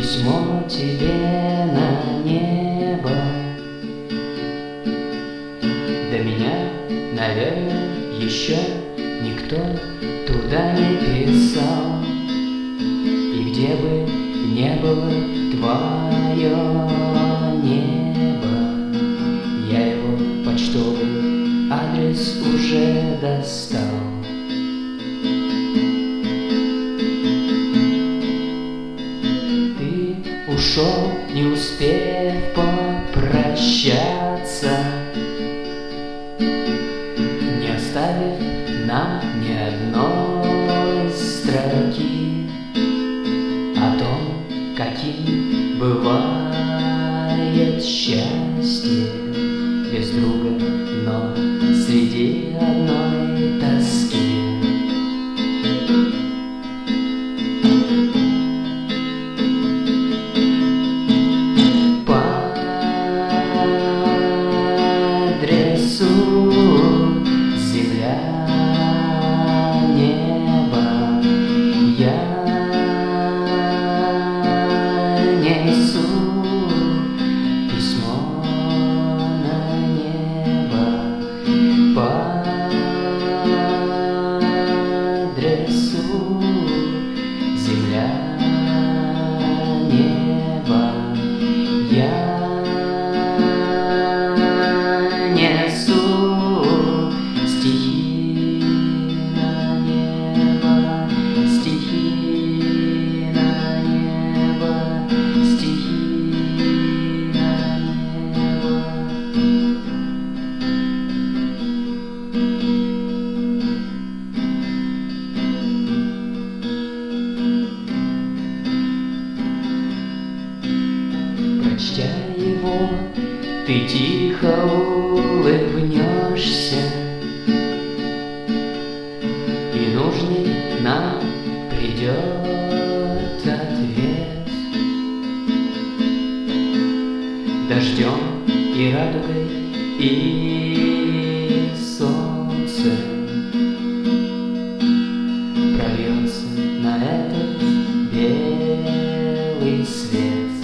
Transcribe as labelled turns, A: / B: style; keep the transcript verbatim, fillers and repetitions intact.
A: Письмо тебе на небо. До меня, наверное, еще никто туда не писал. И где бы не было твое небо, я его почтовый адрес уже достал. Ушел, не успев попрощаться, не оставив нам ни одной строки о том, каким бывает счастье без друга, но среди одной тоски. Земля, небо, я несу письмо на небо по адресу. Земля, небо, я несу стихи на небо, стихи на небо, стихи на небо. Прочтя его, ты тихо улыбнешься, и нужный нам придет ответ дождем и радугой и солнцем прольется на этот белый свет.